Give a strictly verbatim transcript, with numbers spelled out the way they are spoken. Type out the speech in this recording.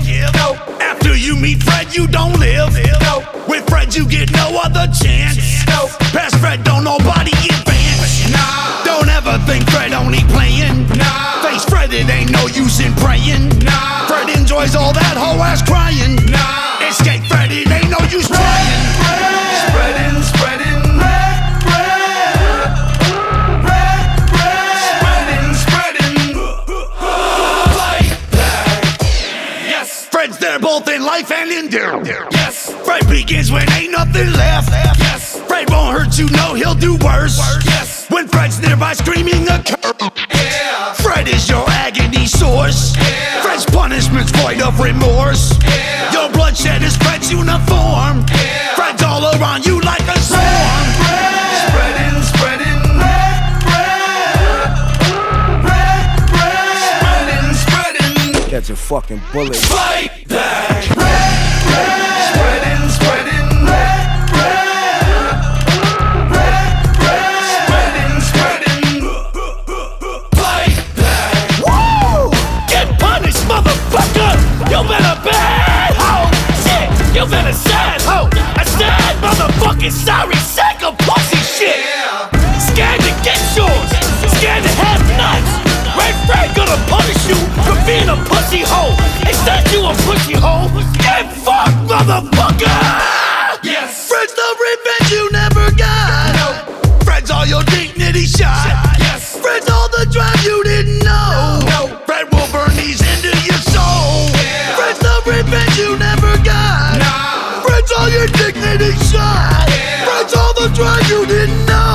No. After you meet Fred, you don't live. No. With Fred, you get no other chance. No. Past Fred, don't nobody advance. Nah. Don't ever think Fred only playing. Nah. Face Fred, it ain't no use in praying. Nah. Fred enjoys all that whole ass crying. Nah. Escape Fred, it ain't no use trying. Spreading, spreading. Fred's there both in life and in death. Yes. Fred begins when ain't nothing left. Yes. Fred won't hurt you, no, he'll do worse. Yes. When Fred's nearby screaming a curse. Yeah. Fred is your agony source. Yeah. Fred's punishment's void of remorse. Yeah. Your bloodshed is Fred's uniform. Yeah. Fred's all around you like a storm. Spreading, spreading. Catch a fucking bullet. Fight back. Spreading, spreading. Spreading, spreading. Fight back. Woo! Get punished, motherfucker. You been a bad hoe. Shit, you been a sad hoe. A sad motherfucking sorry sack of pussy shit. Scared to get yours. Scared to have nuts. Red Fred gonna punish you for being a pussy hoe. Instead you a pussy hoe. Get fucked, motherfucker! Yes! Fred's the revenge you never got. No. Fred's all your dignity shot. Yes! Fred's all the drive you didn't know. No. Fred will burn these into your soul. Yeah. Fred's the revenge you never got. Nah. Fred's all your dignity shot. Yeah. Fred's all the drive you didn't know.